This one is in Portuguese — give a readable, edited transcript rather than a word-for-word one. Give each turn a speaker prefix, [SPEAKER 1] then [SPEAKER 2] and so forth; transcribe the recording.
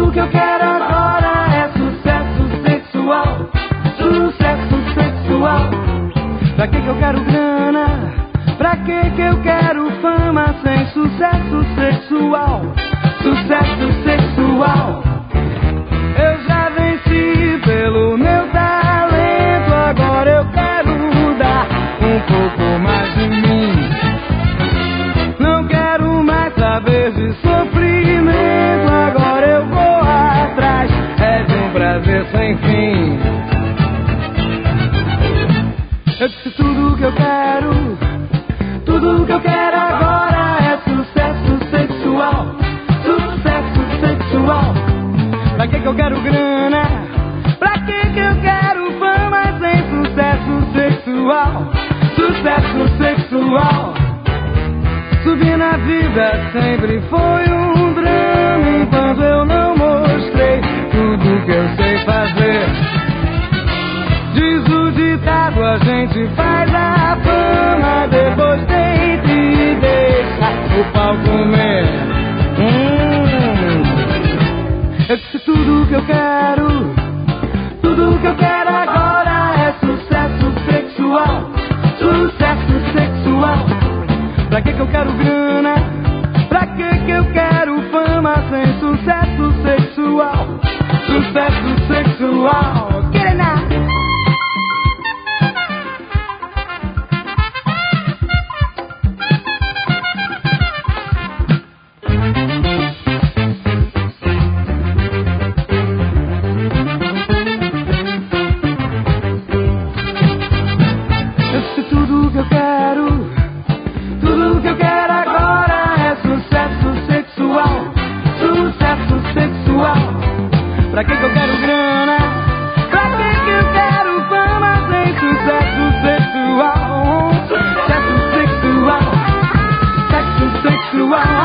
[SPEAKER 1] Tudo que eu quero agora é sucesso sexual. Sucesso sexual. Pra que eu quero grana? Pra que eu quero fama sem sucesso sexual? Sucesso sexual. Eu já venci pelo meu talento, agora eu quero dar um pouco mais de mim. Não quero mais saber de sofrimento, agora eu vou atrás, é de um prazer sem fim. Eu disse tudo que eu quero, tudo que eu quero agora é sucesso sexual. Sucesso sexual. Pra que eu quero grana? Pra que eu quero fama sem sucesso sexual? Sucesso sexual. Subir na vida sempre foi um drama, enquanto eu não mostrei tudo que eu sei fazer. Diz o ditado, a gente faz a fama, depois deita e deixa o pau comer. Eu disse tudo que eu quero, tudo que eu quero agora é sucesso sexual. Sucesso sexual. Pra que eu quero grana? Pra que eu quero fama sem sucesso sexual? Sucesso sexual. Get it now. Tudo que eu quero, tudo que eu quero agora é sucesso sexual. Sucesso sexual. Pra que eu quero grana? Pra que eu quero fama sem sucesso sexual? Sucesso sexual. Sexo sexual.